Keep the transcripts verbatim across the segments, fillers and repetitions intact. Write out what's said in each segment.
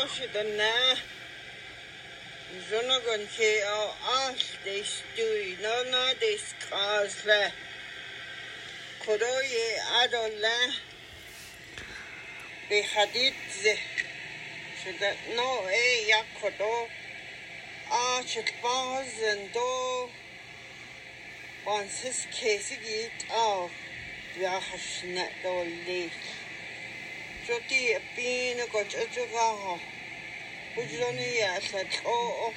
Ashidana Zonagon K O Ash they stew no no they scasle Kodoye Adola Be Hadit so that no a Yakodo Ash it bars and do once his case it out Yahashnet or late. Joti a bean a got a jugaho. Would you only yes at oh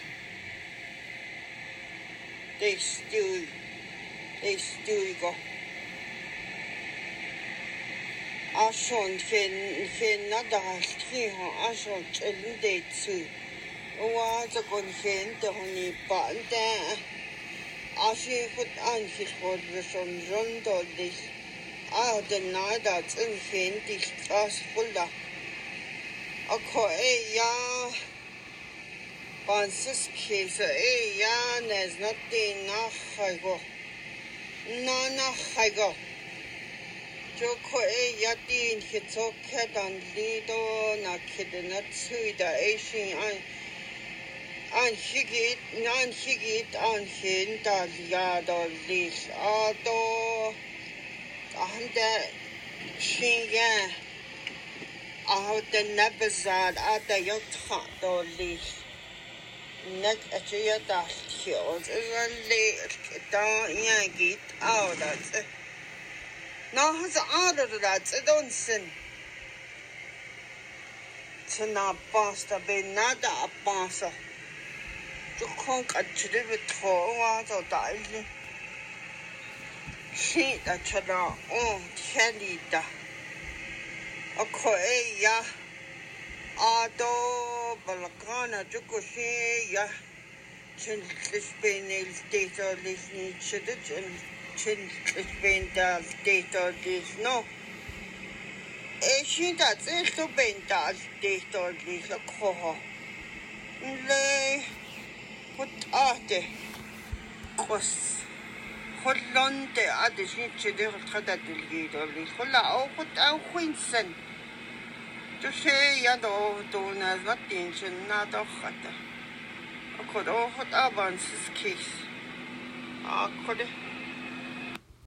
they still they still go. I shall fin fin not the husky, I shall tell they too. Was a good fin the honey button there. I see put on his for the sun run all this. I deny that in fin this class fuller. A co a ya Bansis case a yan is not the nach I go. Nana I go. Joko a yatin hits okay and lido na kid not sweet the Asian and he get non he get on hin that yard or this auto. Ahanda Shinga out the Nabazad at the yacht or least neck at your dust hills is a late down Yankee out that's it. Now has out of that, I don't sin. To not basta be nada a basta. To conk a tribute for was or die. She that chada oh Kelly da a coeya Ado Balakana Jukushi ya Chin Spain state or this need Chin Spain does state or this no a she that's it to Bain does state or this a coho lay put out the cost Hollande addition to the Tadadil or the Holla put out Quinson to say Yado Donas not ancient, not of Hatter. I could all hot avance his case. I could.